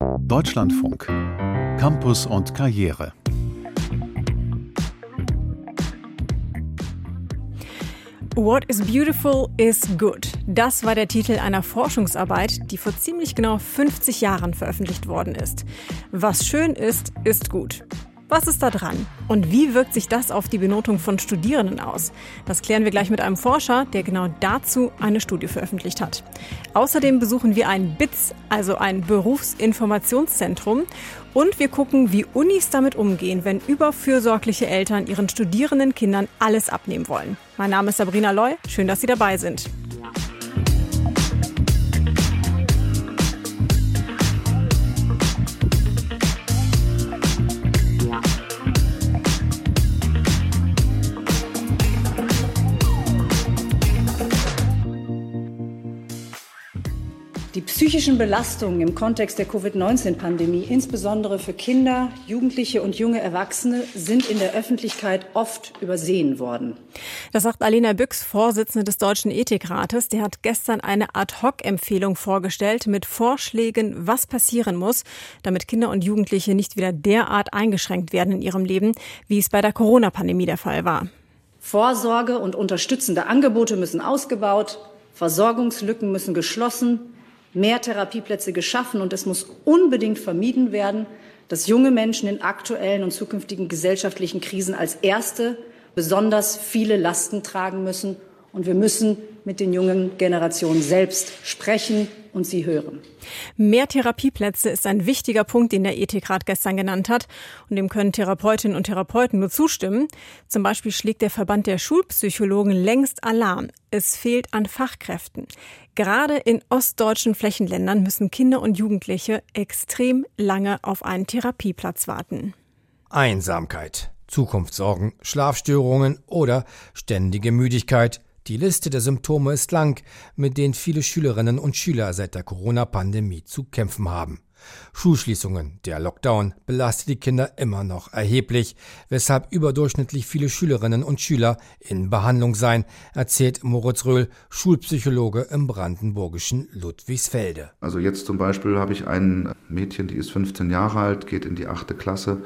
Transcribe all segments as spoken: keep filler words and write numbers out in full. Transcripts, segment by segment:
Deutschlandfunk. Campus und Karriere. What is beautiful is good. Das war der Titel einer Forschungsarbeit, die vor ziemlich genau fünfzig Jahren veröffentlicht worden ist. Was schön ist, ist gut. Was ist da dran? Und wie wirkt sich das auf die Benotung von Studierenden aus? Das klären wir gleich mit einem Forscher, der genau dazu eine Studie veröffentlicht hat. Außerdem besuchen wir ein B I Z, also ein Berufsinformationszentrum. Und wir gucken, wie Unis damit umgehen, wenn überfürsorgliche Eltern ihren studierenden Kindern alles abnehmen wollen. Mein Name ist Sabrina Loy. Schön, dass Sie dabei sind. Die psychischen Belastungen im Kontext der Covid neunzehn Pandemie, insbesondere für Kinder, Jugendliche und junge Erwachsene, sind in der Öffentlichkeit oft übersehen worden. Das sagt Alena Büchs, Vorsitzende des Deutschen Ethikrates. Der hat gestern eine Ad-hoc-Empfehlung vorgestellt mit Vorschlägen, was passieren muss, damit Kinder und Jugendliche nicht wieder derart eingeschränkt werden in ihrem Leben, wie es bei der Corona-Pandemie der Fall war. Vorsorge und unterstützende Angebote müssen ausgebaut, Versorgungslücken müssen geschlossen, mehr Therapieplätze geschaffen und es muss unbedingt vermieden werden, dass junge Menschen in aktuellen und zukünftigen gesellschaftlichen Krisen als Erste besonders viele Lasten tragen müssen. Und wir müssen mit den jungen Generationen selbst sprechen und sie hören. Mehr Therapieplätze ist ein wichtiger Punkt, den der Ethikrat gestern genannt hat. Und dem können Therapeutinnen und Therapeuten nur zustimmen. Zum Beispiel schlägt der Verband der Schulpsychologen längst Alarm. Es fehlt an Fachkräften. Gerade in ostdeutschen Flächenländern müssen Kinder und Jugendliche extrem lange auf einen Therapieplatz warten. Einsamkeit, Zukunftssorgen, Schlafstörungen oder ständige Müdigkeit. Die Liste der Symptome ist lang, mit denen viele Schülerinnen und Schüler seit der Corona-Pandemie zu kämpfen haben. Schulschließungen, der Lockdown belastet die Kinder immer noch erheblich, weshalb überdurchschnittlich viele Schülerinnen und Schüler in Behandlung seien, erzählt Moritz Röhl, Schulpsychologe im brandenburgischen Ludwigsfelde. Also jetzt zum Beispiel habe ich ein Mädchen, die ist fünfzehn Jahre alt, geht in die achte Klasse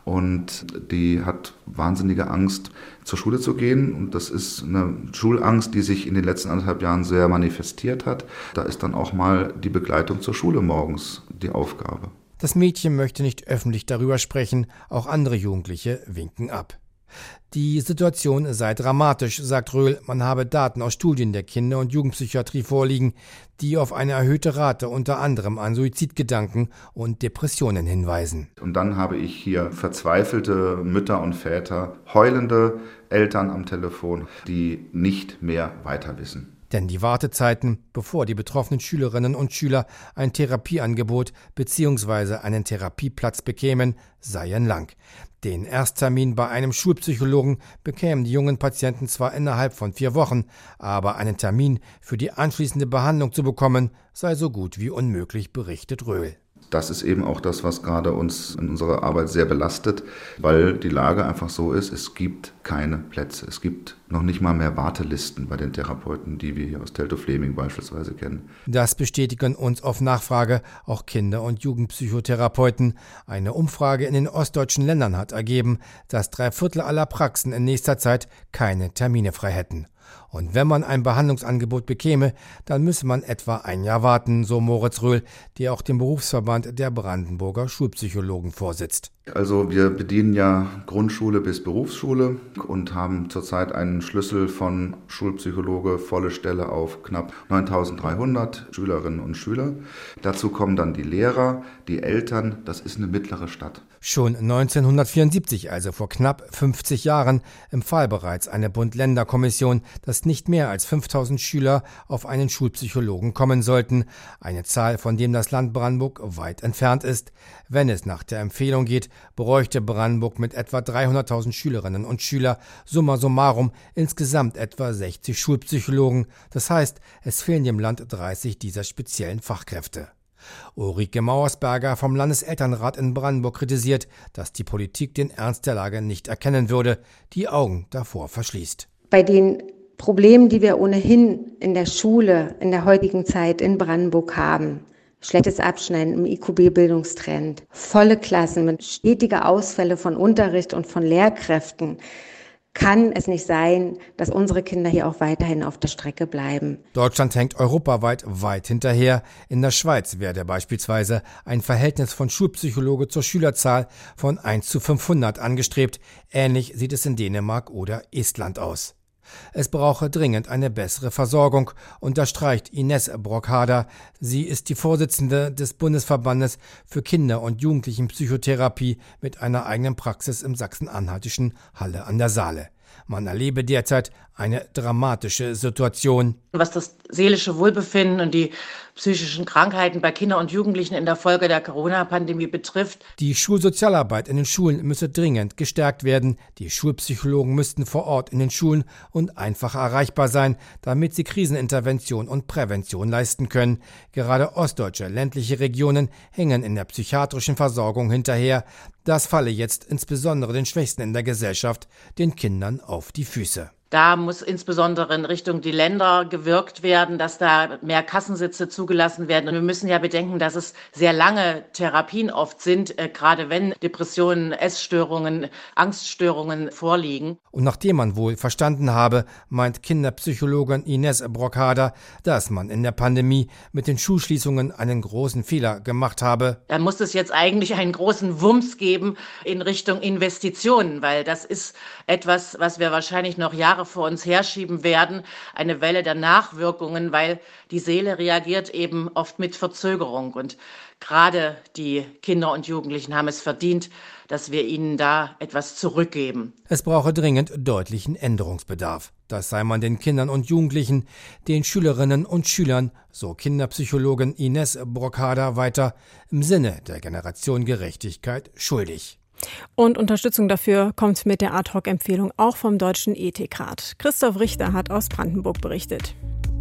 und die hat wahnsinnige Angst, zur Schule zu gehen. Und das ist eine Schulangst, die sich in den letzten anderthalb Jahren sehr manifestiert hat. Da ist dann auch mal die Begleitung zur Schule morgens die Aufgabe. Das Mädchen möchte nicht öffentlich darüber sprechen, auch andere Jugendliche winken ab. Die Situation sei dramatisch, sagt Röhl. Man habe Daten aus Studien der Kinder- und Jugendpsychiatrie vorliegen, die auf eine erhöhte Rate unter anderem an Suizidgedanken und Depressionen hinweisen. Und dann habe ich hier verzweifelte Mütter und Väter, heulende Eltern am Telefon, die nicht mehr weiter wissen. Denn die Wartezeiten, bevor die betroffenen Schülerinnen und Schüler ein Therapieangebot bzw. einen Therapieplatz bekämen, seien lang. Den Ersttermin bei einem Schulpsychologen bekämen die jungen Patienten zwar innerhalb von vier Wochen, aber einen Termin für die anschließende Behandlung zu bekommen, sei so gut wie unmöglich, berichtet Röhl. Das ist eben auch das, was gerade uns in unserer Arbeit sehr belastet, weil die Lage einfach so ist, es gibt keine Plätze. Es gibt noch nicht mal mehr Wartelisten bei den Therapeuten, die wir hier aus Teltow-Fleming beispielsweise kennen. Das bestätigen uns auf Nachfrage auch Kinder- und Jugendpsychotherapeuten. Eine Umfrage in den ostdeutschen Ländern hat ergeben, dass drei Viertel aller Praxen in nächster Zeit keine Termine frei hätten. Und wenn man ein Behandlungsangebot bekäme, dann müsse man etwa ein Jahr warten, so Moritz Röhl, der auch dem Berufsverband der Brandenburger Schulpsychologen vorsitzt. Also wir bedienen ja Grundschule bis Berufsschule und haben zurzeit einen Schlüssel von Schulpsychologe, volle Stelle auf knapp neuntausenddreihundert Schülerinnen und Schüler. Dazu kommen dann die Lehrer, die Eltern, das ist eine mittlere Stadt. Schon neunzehnhundertvierundsiebzig, also vor knapp fünfzig Jahren, empfahl bereits eine Bund-Länder-Kommission, dass nicht mehr als fünftausend Schüler auf einen Schulpsychologen kommen sollten, eine Zahl, von dem das Land Brandenburg weit entfernt ist. Wenn es nach der Empfehlung geht, bräuchte Brandenburg mit etwa dreihunderttausend Schülerinnen und Schüler summa summarum insgesamt etwa sechzig Schulpsychologen. Das heißt, es fehlen dem Land dreißig dieser speziellen Fachkräfte. Ulrike Mauersberger vom Landeselternrat in Brandenburg kritisiert, dass die Politik den Ernst der Lage nicht erkennen würde, die Augen davor verschließt. Bei den Problemen, die wir ohnehin in der Schule in der heutigen Zeit in Brandenburg haben, Schlechtes Abschneiden im I Q B-Bildungstrend, volle Klassen mit stetiger Ausfälle von Unterricht und von Lehrkräften. Kann es nicht sein, dass unsere Kinder hier auch weiterhin auf der Strecke bleiben. Deutschland hängt europaweit weit hinterher. In der Schweiz werde beispielsweise ein Verhältnis von Schulpsychologe zur Schülerzahl von eins zu fünfhundert angestrebt. Ähnlich sieht es in Dänemark oder Estland aus. Es brauche dringend eine bessere Versorgung, unterstreicht Ines Brockhader. Sie ist die Vorsitzende des Bundesverbandes für Kinder- und Jugendlichenpsychotherapie mit einer eigenen Praxis im sachsen-anhaltischen Halle an der Saale. Man erlebe derzeit eine dramatische Situation. Was das seelische Wohlbefinden und die psychischen Krankheiten bei Kindern und Jugendlichen in der Folge der Corona-Pandemie betrifft. Die Schulsozialarbeit in den Schulen müsse dringend gestärkt werden. Die Schulpsychologen müssten vor Ort in den Schulen und einfach erreichbar sein, damit sie Krisenintervention und Prävention leisten können. Gerade ostdeutsche ländliche Regionen hängen in der psychiatrischen Versorgung hinterher. Das falle jetzt insbesondere den Schwächsten in der Gesellschaft, den Kindern, auf die Füße. Da muss insbesondere in Richtung die Länder gewirkt werden, dass da mehr Kassensitze zugelassen werden. Und wir müssen ja bedenken, dass es sehr lange Therapien oft sind, äh, gerade wenn Depressionen, Essstörungen, Angststörungen vorliegen. Und nachdem man wohl verstanden habe, meint Kinderpsychologin Ines Brockhader, dass man in der Pandemie mit den Schulschließungen einen großen Fehler gemacht habe. Dann muss es jetzt eigentlich einen großen Wumms geben in Richtung Investitionen, weil das ist etwas, was wir wahrscheinlich noch Jahre vor uns herschieben werden, eine Welle der Nachwirkungen, weil die Seele reagiert eben oft mit Verzögerung. Und gerade die Kinder und Jugendlichen haben es verdient, dass wir ihnen da etwas zurückgeben. Es brauche dringend deutlichen Änderungsbedarf. Das sei man den Kindern und Jugendlichen, den Schülerinnen und Schülern, so Kinderpsychologin Ines Brockhader weiter, im Sinne der Generation Gerechtigkeit schuldig. Und Unterstützung dafür kommt mit der Ad-Hoc-Empfehlung auch vom Deutschen Ethikrat. Christoph Richter hat aus Brandenburg berichtet.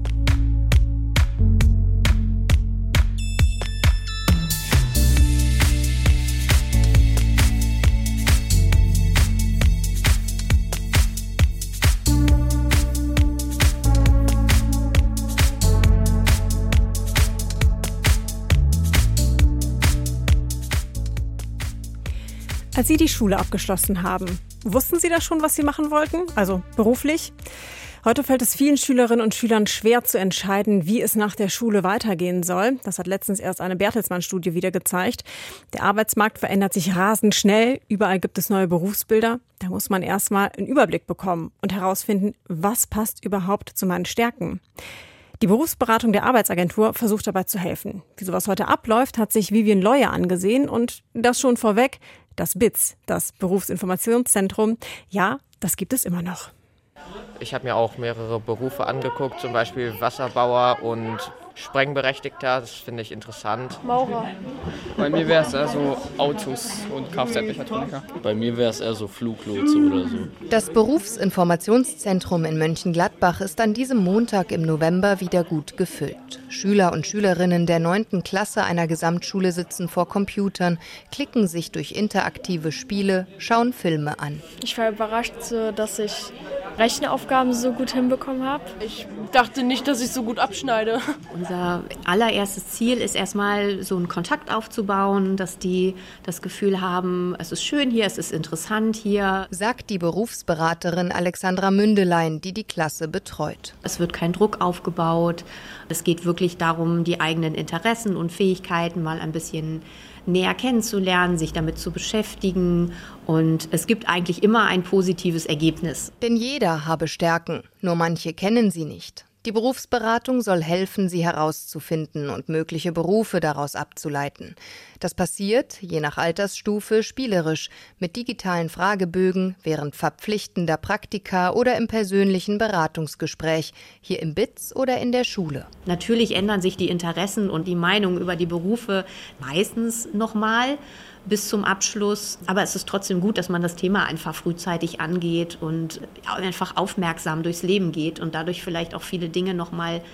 Als Sie die Schule abgeschlossen haben, wussten Sie da schon, was Sie machen wollten? Also beruflich? Heute fällt es vielen Schülerinnen und Schülern schwer zu entscheiden, wie es nach der Schule weitergehen soll. Das hat letztens erst eine Bertelsmann-Studie wieder gezeigt. Der Arbeitsmarkt verändert sich rasend schnell. Überall gibt es neue Berufsbilder. Da muss man erstmal einen Überblick bekommen und herausfinden, was passt überhaupt zu meinen Stärken. Die Berufsberatung der Arbeitsagentur versucht dabei zu helfen. Wie sowas heute abläuft, hat sich Vivian Leuer angesehen und das schon vorweg. Das B I Z, das Berufsinformationszentrum, ja, das gibt es immer noch. Ich habe mir auch mehrere Berufe angeguckt, zum Beispiel Wasserbauer und Sprengberechtigter, das finde ich interessant. Maurer. Bei mir wäre es eher so Autos und Kfz-Mechatroniker. Bei mir wäre es eher so Fluglotse oder so. Das Berufsinformationszentrum in Mönchengladbach ist an diesem Montag im November wieder gut gefüllt. Schüler und Schülerinnen der neunten Klasse einer Gesamtschule sitzen vor Computern, klicken sich durch interaktive Spiele, schauen Filme an. Ich war überrascht, dass ich Rechenaufgaben so gut hinbekommen habe. Ich dachte nicht, dass ich so gut abschneide. Unser allererstes Ziel ist erstmal so einen Kontakt aufzubauen, dass die das Gefühl haben, es ist schön hier, es ist interessant hier. Sagt die Berufsberaterin Alexandra Mündelein, die die Klasse betreut. Es wird kein Druck aufgebaut. Es geht wirklich darum, die eigenen Interessen und Fähigkeiten mal ein bisschen näher kennenzulernen, sich damit zu beschäftigen. Und es gibt eigentlich immer ein positives Ergebnis. Denn jeder habe Stärken, nur manche kennen sie nicht. Die Berufsberatung soll helfen, sie herauszufinden und mögliche Berufe daraus abzuleiten. Das passiert, je nach Altersstufe, spielerisch, mit digitalen Fragebögen, während verpflichtender Praktika oder im persönlichen Beratungsgespräch, hier im B I Z oder in der Schule. Natürlich ändern sich die Interessen und die Meinungen über die Berufe meistens nochmal bis zum Abschluss. Aber es ist trotzdem gut, dass man das Thema einfach frühzeitig angeht und einfach aufmerksam durchs Leben geht und dadurch vielleicht auch viele Dinge nochmal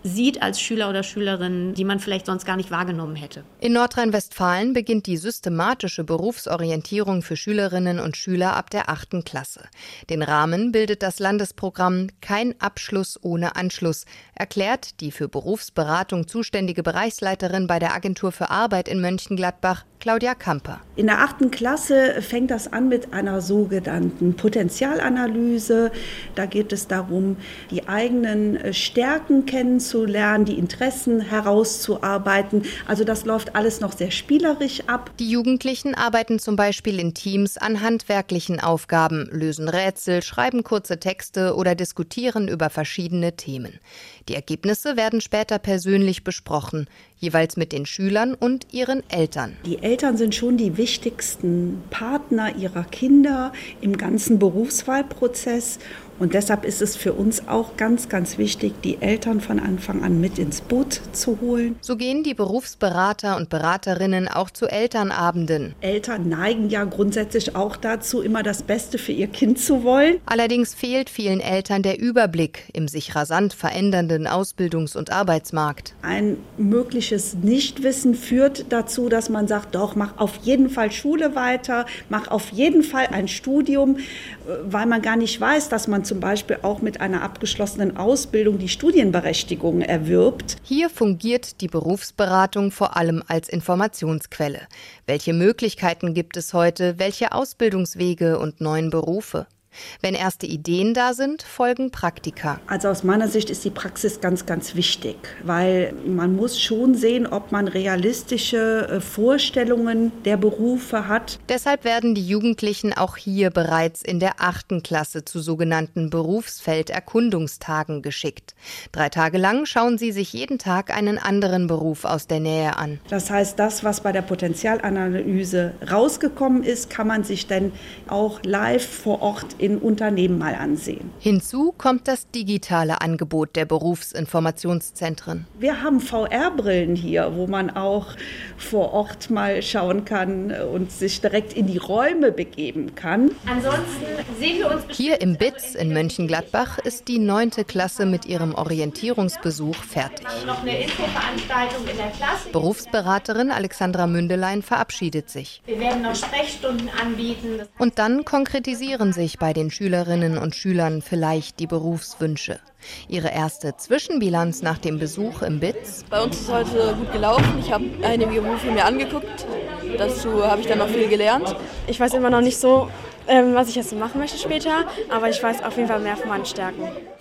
sieht als Schüler oder Schülerin, die man vielleicht sonst gar nicht wahrgenommen hätte. In Nordrhein-Westfalen beginnt die systematische Berufsorientierung für Schülerinnen und Schüler ab der achten Klasse. Den Rahmen bildet das Landesprogramm Kein Abschluss ohne Anschluss, erklärt die für Berufsberatung zuständige Bereichsleiterin bei der Agentur für Arbeit in Mönchengladbach, Claudia Kamper. In der achten Klasse fängt das an mit einer sogenannten Potenzialanalyse. Da geht es darum, die eigenen Stärken kennenzulernen, die Interessen herauszuarbeiten. Also das läuft alles noch sehr spielerisch ab. Die Jugendlichen arbeiten zum Beispiel in Teams an handwerklichen Aufgaben, lösen Rätsel, schreiben kurze Texte oder diskutieren über verschiedene Themen. Die Ergebnisse werden später persönlich besprochen, jeweils mit den Schülern und ihren Eltern. Die Eltern sind schon die wichtigsten Partner ihrer Kinder im ganzen Berufswahlprozess. Und deshalb ist es für uns auch ganz, ganz wichtig, die Eltern von Anfang an mit ins Boot zu holen. So gehen die Berufsberater und Beraterinnen auch zu Elternabenden. Eltern neigen ja grundsätzlich auch dazu, immer das Beste für ihr Kind zu wollen. Allerdings fehlt vielen Eltern der Überblick im sich rasant verändernden Ausbildungs- und Arbeitsmarkt. Ein mögliches Nichtwissen führt dazu, dass man sagt, doch, mach auf jeden Fall Schule weiter, mach auf jeden Fall ein Studium, weil man gar nicht weiß, dass man zum Beispiel auch mit einer abgeschlossenen Ausbildung die Studienberechtigung erwirbt. Hier fungiert die Berufsberatung vor allem als Informationsquelle. Welche Möglichkeiten gibt es heute, welche Ausbildungswege und neuen Berufe? Wenn erste Ideen da sind, folgen Praktika. Also aus meiner Sicht ist die Praxis ganz, ganz wichtig, weil man muss schon sehen, ob man realistische Vorstellungen der Berufe hat. Deshalb werden die Jugendlichen auch hier bereits in der achten Klasse zu sogenannten Berufsfelderkundungstagen geschickt. Drei Tage lang schauen sie sich jeden Tag einen anderen Beruf aus der Nähe an. Das heißt, das, was bei der Potenzialanalyse rausgekommen ist, kann man sich dann auch live vor Ort in Unternehmen mal ansehen. Hinzu kommt das digitale Angebot der Berufsinformationszentren. Wir haben V R-Brillen hier, wo man auch vor Ort mal schauen kann und sich direkt in die Räume begeben kann. Ansonsten sehen wir uns hier im B I Z in Mönchengladbach ist die neunte Klasse mit ihrem Orientierungsbesuch fertig. Noch eine Infoveranstaltung in der Klasse. Berufsberaterin Alexandra Mündelein verabschiedet sich. Wir werden noch Sprechstunden anbieten. Und dann konkretisieren sich bei den Schülerinnen und Schülern vielleicht die Berufswünsche. Ihre erste Zwischenbilanz nach dem Besuch im B I Z? Bei uns ist heute gut gelaufen. Ich habe einige Berufe mir angeguckt. Dazu habe ich dann noch viel gelernt. Ich weiß immer noch nicht so, ähm, was ich jetzt machen möchte später, aber ich weiß auf jeden Fall mehr von meinen Stärken.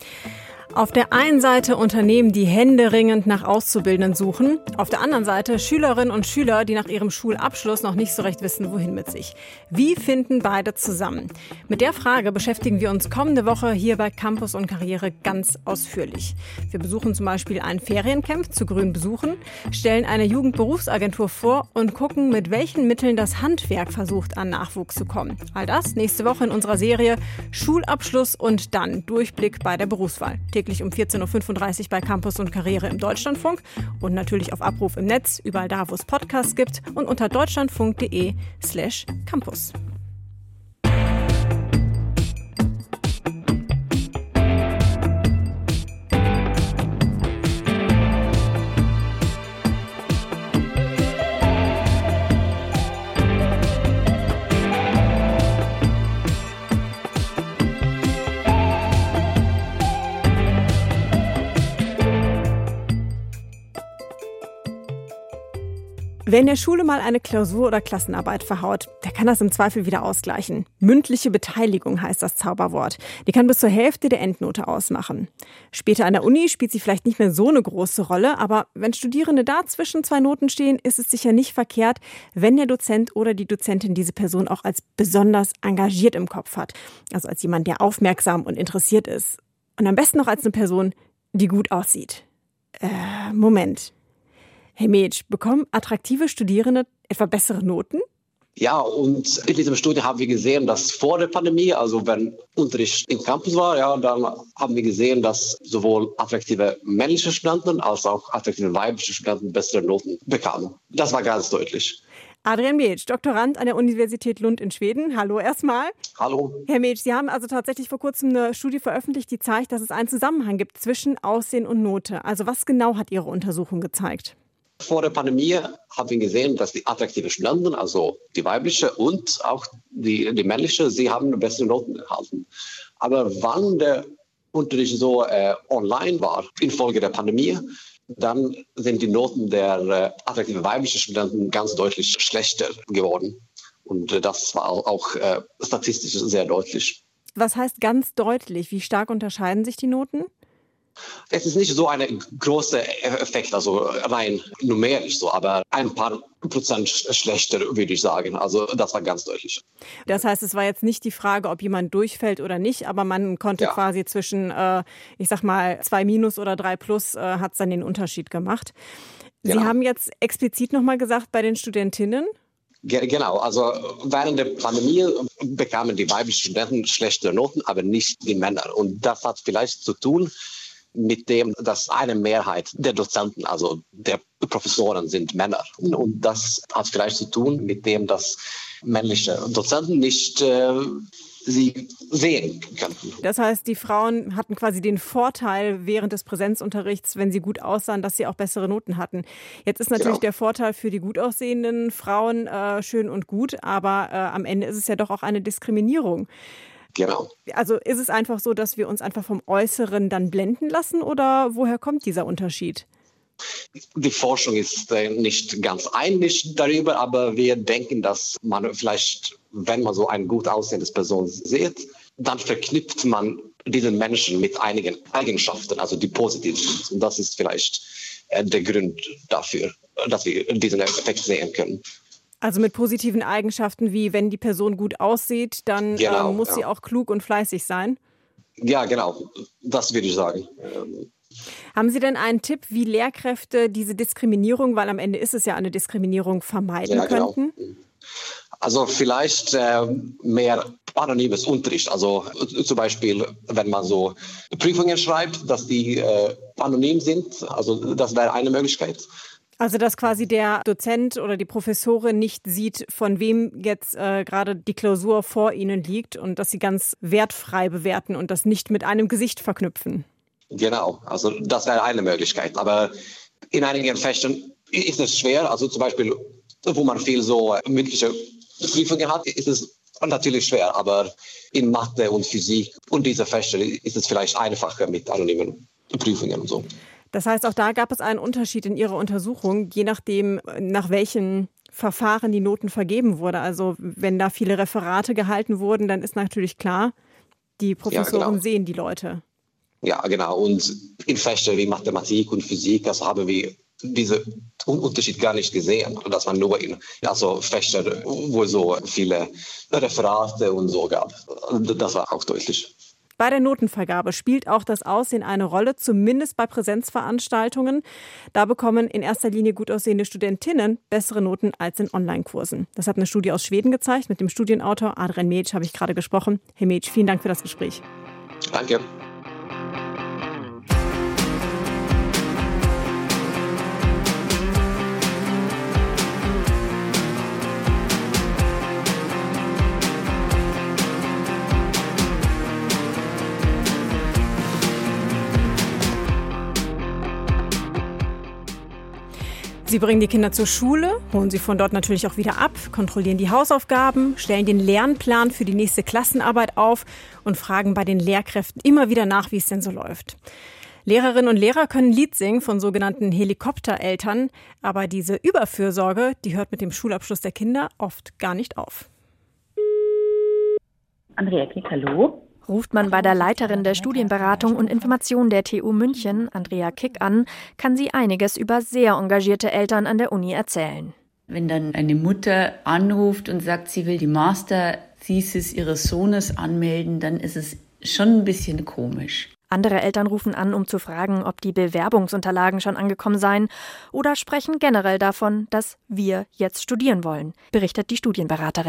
Auf der einen Seite Unternehmen, die händeringend nach Auszubildenden suchen. Auf der anderen Seite Schülerinnen und Schüler, die nach ihrem Schulabschluss noch nicht so recht wissen, wohin mit sich. Wie finden beide zusammen? Mit der Frage beschäftigen wir uns kommende Woche hier bei Campus und Karriere ganz ausführlich. Wir besuchen zum Beispiel ein Feriencamp zu grünen Besuchen, stellen eine Jugendberufsagentur vor und gucken, mit welchen Mitteln das Handwerk versucht, an Nachwuchs zu kommen. All das nächste Woche in unserer Serie Schulabschluss und dann Durchblick bei der Berufswahl. Täglich um vierzehn Uhr fünfunddreißig bei Campus und Karriere im Deutschlandfunk und natürlich auf Abruf im Netz, überall da, wo es Podcasts gibt und unter deutschlandfunk.de slash campus. Wer in der Schule mal eine Klausur oder Klassenarbeit verhaut, der kann das im Zweifel wieder ausgleichen. Mündliche Beteiligung heißt das Zauberwort. Die kann bis zur Hälfte der Endnote ausmachen. Später an der Uni spielt sie vielleicht nicht mehr so eine große Rolle, aber wenn Studierende da zwischen zwei Noten stehen, ist es sicher nicht verkehrt, wenn der Dozent oder die Dozentin diese Person auch als besonders engagiert im Kopf hat. Also als jemand, der aufmerksam und interessiert ist. Und am besten noch als eine Person, die gut aussieht. Äh, Moment. Hey Mädch, bekommen attraktive Studierende etwa bessere Noten? Ja, und in diesem Studie haben wir gesehen, dass vor der Pandemie, also wenn Unterricht im Campus war, ja, dann haben wir gesehen, dass sowohl attraktive männliche Studenten als auch attraktive weibliche Studenten bessere Noten bekamen. Das war ganz deutlich. Adrian Mietsch, Doktorand an der Universität Lund in Schweden. Hallo erstmal. Hallo. Herr Mietsch, Sie haben also tatsächlich vor kurzem eine Studie veröffentlicht, die zeigt, dass es einen Zusammenhang gibt zwischen Aussehen und Note. Also was genau hat Ihre Untersuchung gezeigt? Vor der Pandemie haben wir gesehen, dass die attraktiven Studenten, also die weibliche und auch die, die männliche, sie haben bessere Noten erhalten. Aber wann der Unterricht so äh, online war, infolge der Pandemie, dann sind die Noten der äh, attraktiven weiblichen Studenten ganz deutlich schlechter geworden. Und äh, das war auch äh, statistisch sehr deutlich. Was heißt ganz deutlich? Wie stark unterscheiden sich die Noten? Es ist nicht so ein großer Effekt, also rein numerisch so, aber ein paar Prozent schlechter, würde ich sagen. Also das war ganz deutlich. Das heißt, es war jetzt nicht die Frage, ob jemand durchfällt oder nicht, aber man konnte ja. quasi zwischen, äh, ich sag mal, zwei Minus oder drei Plus, äh, hat es dann den Unterschied gemacht. Sie genau. haben jetzt explizit nochmal gesagt, bei den Studentinnen? Genau, also während der Pandemie bekamen die weiblichen Studenten schlechtere Noten, aber nicht die Männer. Und das hat vielleicht zu tun mit dem, dass eine Mehrheit der Dozenten, also der Professoren, sind Männer. Und das hat vielleicht zu tun mit dem, dass männliche Dozenten nicht äh, sie sehen könnten. Das heißt, die Frauen hatten quasi den Vorteil während des Präsenzunterrichts, wenn sie gut aussahen, dass sie auch bessere Noten hatten. Jetzt ist natürlich genau. der Vorteil für die gut aussehenden Frauen äh, schön und gut, aber äh, am Ende ist es ja doch auch eine Diskriminierung. Genau. Also ist es einfach so, dass wir uns einfach vom Äußeren dann blenden lassen oder woher kommt dieser Unterschied? Die Forschung ist äh, nicht ganz einig darüber, aber wir denken, dass man vielleicht, wenn man so eine gut aussehende Person sieht, dann verknüpft man diesen Menschen mit einigen Eigenschaften, also die positiv sind. Und das ist vielleicht äh, der Grund dafür, dass wir diesen Effekt sehen können. Also mit positiven Eigenschaften wie, wenn die Person gut aussieht, dann genau, äh, muss ja. sie auch klug und fleißig sein? Ja, genau. Das würde ich sagen. Haben Sie denn einen Tipp, wie Lehrkräfte diese Diskriminierung, weil am Ende ist es ja eine Diskriminierung, vermeiden ja, genau. könnten? Also vielleicht äh, mehr anonymes Unterricht. Also zum Beispiel, wenn man so Prüfungen schreibt, dass die äh, anonym sind. Also das wäre eine Möglichkeit. Also dass quasi der Dozent oder die Professorin nicht sieht, von wem jetzt äh, gerade die Klausur vor ihnen liegt und dass sie ganz wertfrei bewerten und das nicht mit einem Gesicht verknüpfen. Genau, also das wäre eine Möglichkeit. Aber in einigen Fächern ist es schwer. Also zum Beispiel, wo man viel so mündliche Prüfungen hat, ist es natürlich schwer. Aber in Mathe und Physik und diese Fächer ist es vielleicht einfacher mit anonymen Prüfungen und so. Das heißt, auch da gab es einen Unterschied in Ihrer Untersuchung, je nachdem, nach welchen Verfahren die Noten vergeben wurden. Also wenn da viele Referate gehalten wurden, dann ist natürlich klar, die Professoren ja, genau. sehen die Leute. Ja, genau. Und in Fächern wie Mathematik und Physik, also haben wir diesen Unterschied gar nicht gesehen. Das war nur in also Fächern, wo so viele Referate und so gab. Das war auch deutlich. Bei der Notenvergabe spielt auch das Aussehen eine Rolle, zumindest bei Präsenzveranstaltungen. Da bekommen in erster Linie gut aussehende Studentinnen bessere Noten als in Online-Kursen. Das hat eine Studie aus Schweden gezeigt. Mit dem Studienautor Adrian Mietsch habe ich gerade gesprochen. Herr Mietsch, vielen Dank für das Gespräch. Danke. Sie bringen die Kinder zur Schule, holen sie von dort natürlich auch wieder ab, kontrollieren die Hausaufgaben, stellen den Lernplan für die nächste Klassenarbeit auf und fragen bei den Lehrkräften immer wieder nach, wie es denn so läuft. Lehrerinnen und Lehrer können ein Lied singen von sogenannten Helikoptereltern, aber diese Überfürsorge, die hört mit dem Schulabschluss der Kinder oft gar nicht auf. Andrea Kick, hallo. Ruft man bei der Leiterin der Studienberatung und Information der T U München, Andrea Kick, an, kann sie einiges über sehr engagierte Eltern an der Uni erzählen. Wenn dann eine Mutter anruft und sagt, sie will die Master-Thesis ihres Sohnes anmelden, dann ist es schon ein bisschen komisch. Andere Eltern rufen an, um zu fragen, ob die Bewerbungsunterlagen schon angekommen seien oder sprechen generell davon, dass wir jetzt studieren wollen, berichtet die Studienberaterin.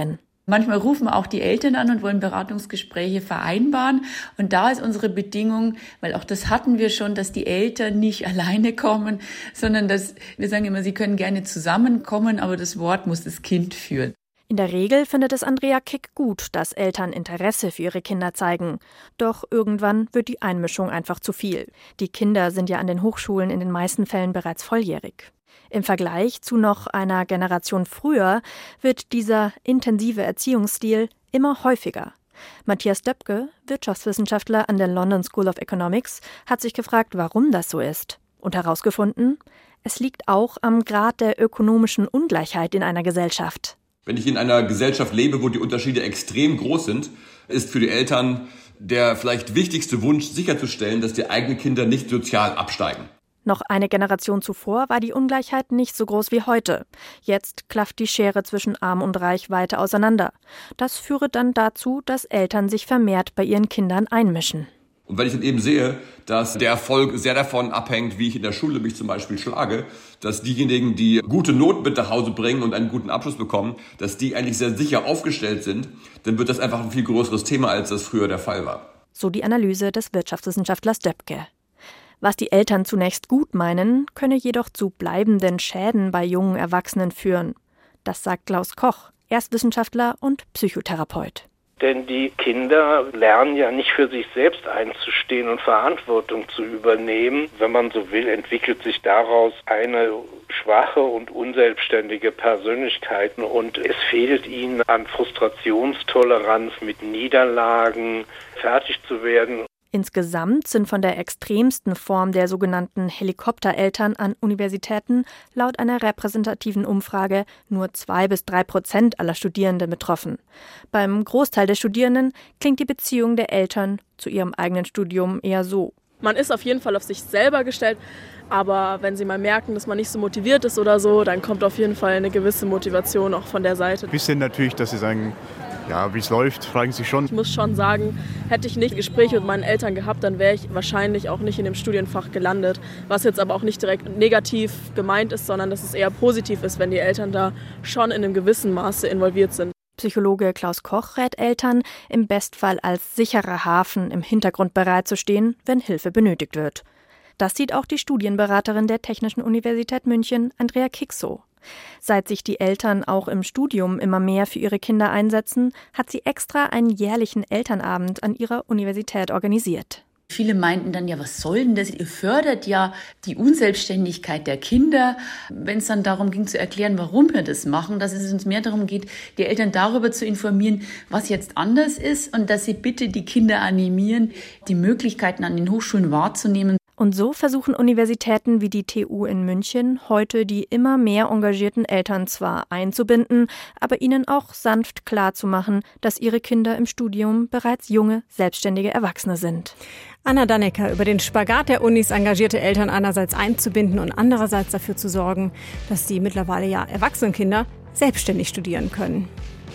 Manchmal rufen auch die Eltern an und wollen Beratungsgespräche vereinbaren. Und da ist unsere Bedingung, weil auch das hatten wir schon, dass die Eltern nicht alleine kommen, sondern dass wir sagen immer, sie können gerne zusammenkommen, aber das Wort muss das Kind führen. In der Regel findet es Andrea Kick gut, dass Eltern Interesse für ihre Kinder zeigen. Doch irgendwann wird die Einmischung einfach zu viel. Die Kinder sind ja an den Hochschulen in den meisten Fällen bereits volljährig. Im Vergleich zu noch einer Generation früher wird dieser intensive Erziehungsstil immer häufiger. Matthias Döpke, Wirtschaftswissenschaftler an der London School of Economics, hat sich gefragt, warum das so ist. Und herausgefunden, es liegt auch am Grad der ökonomischen Ungleichheit in einer Gesellschaft. Wenn ich in einer Gesellschaft lebe, wo die Unterschiede extrem groß sind, ist für die Eltern der vielleicht wichtigste Wunsch sicherzustellen, dass die eigenen Kinder nicht sozial absteigen. Noch eine Generation zuvor war die Ungleichheit nicht so groß wie heute. Jetzt klafft die Schere zwischen Arm und Reich weiter auseinander. Das führe dann dazu, dass Eltern sich vermehrt bei ihren Kindern einmischen. Und wenn ich dann eben sehe, dass der Erfolg sehr davon abhängt, wie ich in der Schule mich zum Beispiel schlage, dass diejenigen, die gute Noten mit nach Hause bringen und einen guten Abschluss bekommen, dass die eigentlich sehr sicher aufgestellt sind, dann wird das einfach ein viel größeres Thema, als das früher der Fall war. So die Analyse des Wirtschaftswissenschaftlers Döpke. Was die Eltern zunächst gut meinen, könne jedoch zu bleibenden Schäden bei jungen Erwachsenen führen. Das sagt Klaus Koch, Erstwissenschaftler und Psychotherapeut. Denn die Kinder lernen ja nicht für sich selbst einzustehen und Verantwortung zu übernehmen. Wenn man so will, entwickelt sich daraus eine schwache und unselbstständige Persönlichkeit und es fehlt ihnen an Frustrationstoleranz, mit Niederlagen fertig zu werden. Insgesamt sind von der extremsten Form der sogenannten Helikoptereltern an Universitäten laut einer repräsentativen Umfrage nur zwei bis drei Prozent aller Studierenden betroffen. Beim Großteil der Studierenden klingt die Beziehung der Eltern zu ihrem eigenen Studium eher so. Man ist auf jeden Fall auf sich selber gestellt, aber wenn sie mal merken, dass man nicht so motiviert ist oder so, dann kommt auf jeden Fall eine gewisse Motivation auch von der Seite. Ein bisschen natürlich, dass sie sagen, ja, wie es läuft, fragen sie sich schon. Ich muss schon sagen, hätte ich nicht Gespräche mit meinen Eltern gehabt, dann wäre ich wahrscheinlich auch nicht in dem Studienfach gelandet. Was jetzt aber auch nicht direkt negativ gemeint ist, sondern dass es eher positiv ist, wenn die Eltern da schon in einem gewissen Maße involviert sind. Psychologe Klaus Koch rät Eltern, im Bestfall als sicherer Hafen im Hintergrund bereitzustehen, wenn Hilfe benötigt wird. Das sieht auch die Studienberaterin der Technischen Universität München, Andrea Kick, so. Seit sich die Eltern auch im Studium immer mehr für ihre Kinder einsetzen, hat sie extra einen jährlichen Elternabend an ihrer Universität organisiert. Viele meinten dann, ja, was soll denn das? Ihr fördert ja die Unselbstständigkeit der Kinder. Wenn es dann darum ging zu erklären, warum wir das machen, dass es uns mehr darum geht, die Eltern darüber zu informieren, was jetzt anders ist und dass sie bitte die Kinder animieren, die Möglichkeiten an den Hochschulen wahrzunehmen. Und so versuchen Universitäten wie die T U in München heute die immer mehr engagierten Eltern zwar einzubinden, aber ihnen auch sanft klarzumachen, dass ihre Kinder im Studium bereits junge, selbstständige Erwachsene sind. Anna Dannecker über den Spagat der Unis, engagierte Eltern einerseits einzubinden und andererseits dafür zu sorgen, dass die mittlerweile ja erwachsenen Kinder selbstständig studieren können.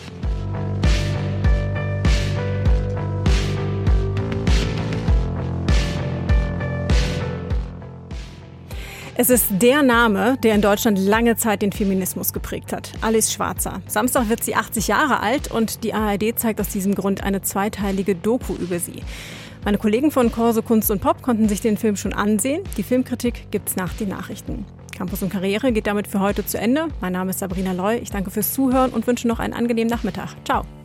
Es ist der Name, der in Deutschland lange Zeit den Feminismus geprägt hat. Alice Schwarzer. Samstag wird sie achtzig Jahre alt und die A R D zeigt aus diesem Grund eine zweiteilige Doku über sie. Meine Kollegen von Corso Kunst und Pop konnten sich den Film schon ansehen. Die Filmkritik gibt's nach den Nachrichten. Campus und Karriere geht damit für heute zu Ende. Mein Name ist Sabrina Loy. Ich danke fürs Zuhören und wünsche noch einen angenehmen Nachmittag. Ciao.